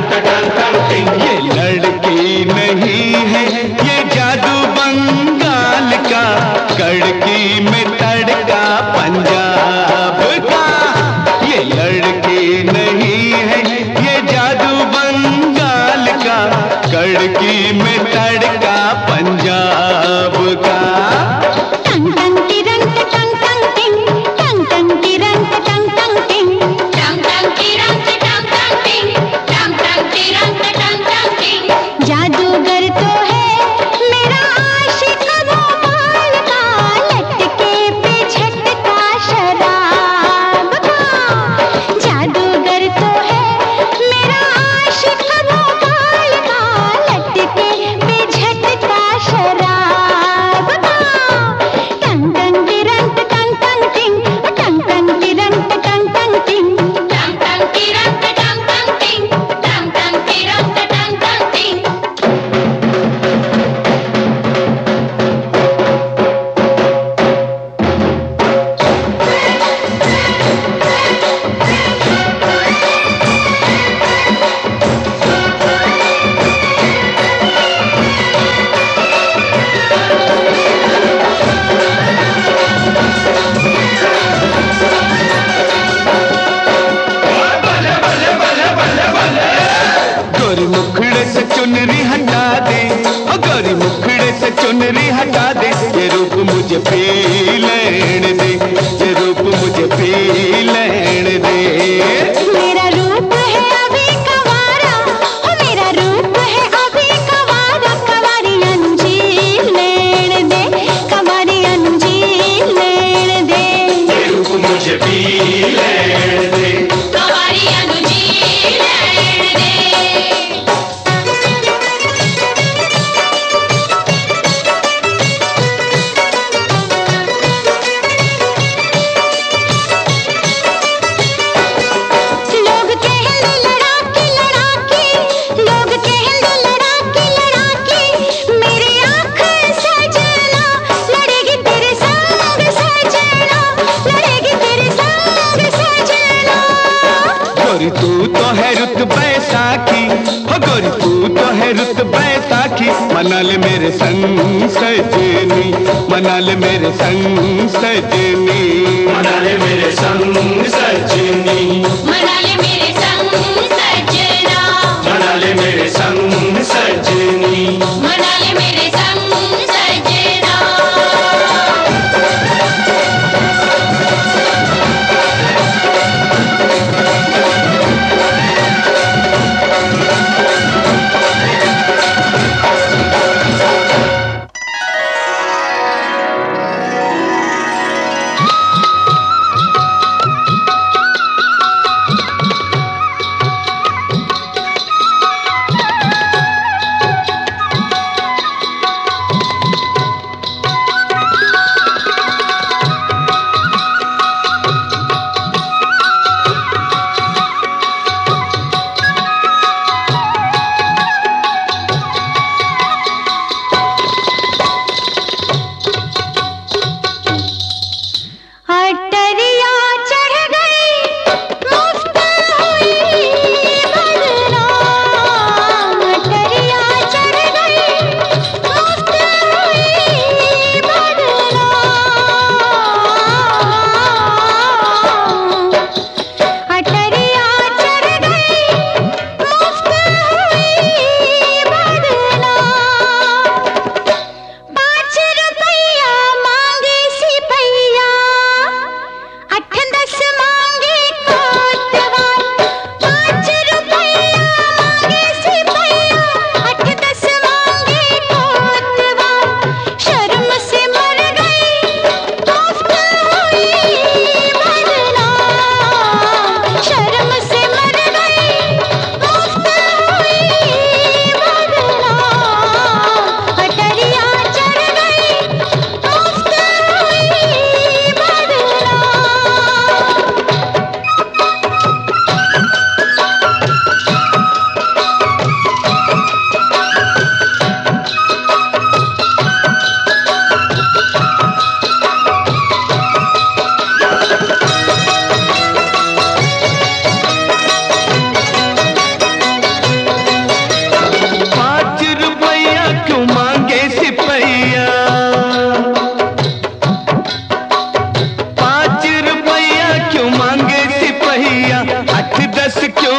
ये लड़की नहीं है, ये जादू बंगाल का, कड़की में तड़का पंजाब का। ये लड़की नहीं है, ये जादू बंगाल का, कड़की में तड़का पंजाब का। जादूगर तो है मेरा आशिक वो बाल का, लटके पे झटका शराब का। जादूगर तो है मेरा आशिक वो बाल का, लटके पे झटका शराब का। टंग टंग तिरंग टंग टंग टिंग, टंग टंग तिरंग टंग टंग टिंग, टंग टंग तिरंग टंग टंग टिंग, टंग टंग तिरंग टंग टंग टिंग। गोरी मुखड़े से चुनरी हटा दे, ओ गोरी मुखड़े से चुनरी हटा दे, ये रूप मुझे पी लेने दे, ये रूप मुझे पी लेने दे। मेरा रूप है अभी कवारा, ओ मेरा रूप है अभी कवारा, कवारी अंजीर लेने दे, कवारी अंजीर लेने दे। ये रूप मुझे पी लेने दे, कवारी अंजीर लेने दे। लोग कहने लड़ाकी लड़ाकी, लोग कहने लड़ाकी लड़ाकी, मेरी आँख सजना लड़ेगी तेरे संग सजना, लड़ेगी तेरे संग सजना। गोरी तू तो है रुत बैसाखी, हो गोरी तू तो है रुत बैसाखी, मना ले मेरे संग सजनी, मना ले मेरे संग सजनी, मना ले मेरे संग सजनी, मना ले मेरे संग सजना, मना ले मेरे संग सजनी। मना ले मेरे संग सजना।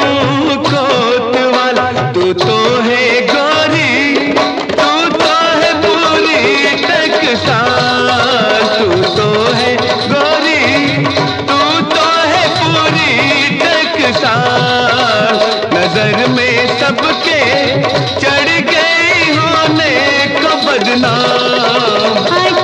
हूँ कोतवाल, तू तो है गोरी, तू तो है पूरी टकसाल, तू तो है गोरी, तू तो है पूरी टकसाल। नजर में सबके चढ़ गई होने को बदनाम,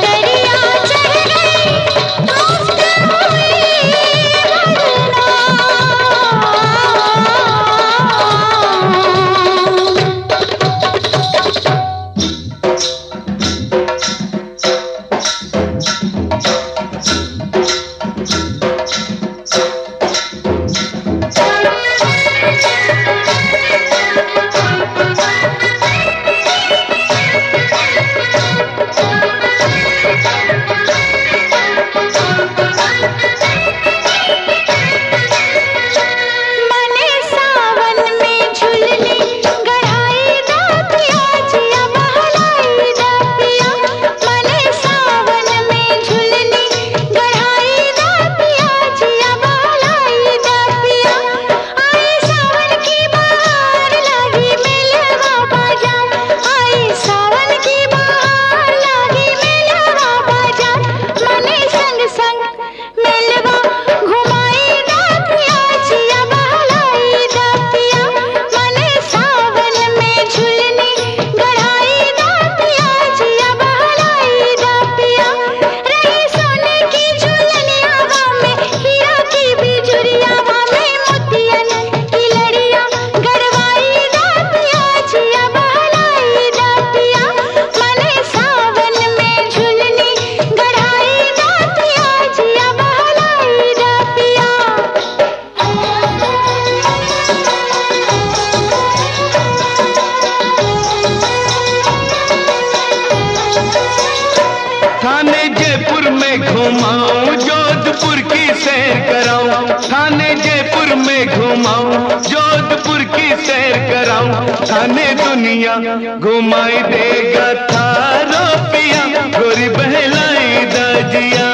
घुमाऊं जोधपुर की सैर कराऊं, थाने जयपुर में घुमाऊं जोधपुर की सैर कराऊं, थाने दुनिया घुमाई देगा थारो पिया, गोरी बहलाई दाजिया।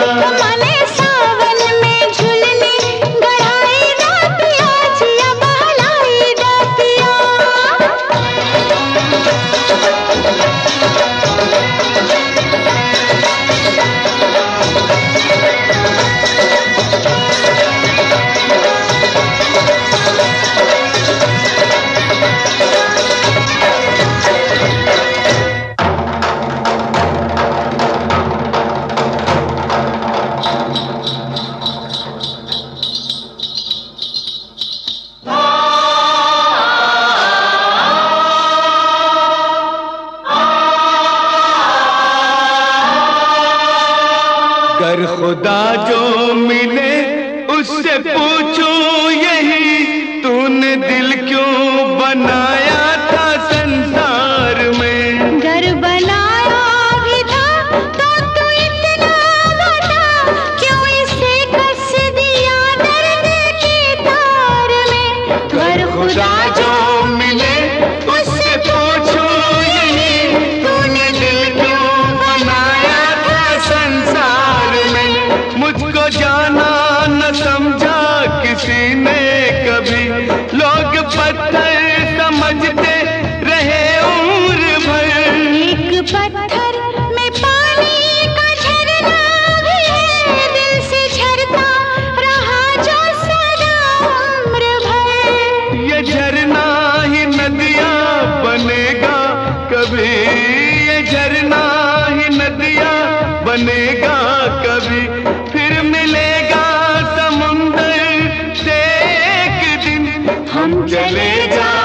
अगर खुदा जो मिले उससे पूछूं यही, तूने दिल क्यों बनाया था संसार में। घर बनाया भी था तो तू इतना बता, क्यों इसे कस दिया दर्द के तार में। अगर खुदा जो मिले उससे पूछूं यही, तूने दिल क्यों बनाया था संसार में। मुझको जाना न समझा किसी ने कभी, लोग पत्थर समझते रहे उम्र भर। एक पत्थर में पानी का झरना भी है, दिल से झरता रहा जो सदा उम्र भर। ये झरना ही नदियाँ बनेगा कभी, ये झरना ही नदियाँ बनेगा कभी, फिर मिलेगा समुंदर से एक दिन। हम चले जा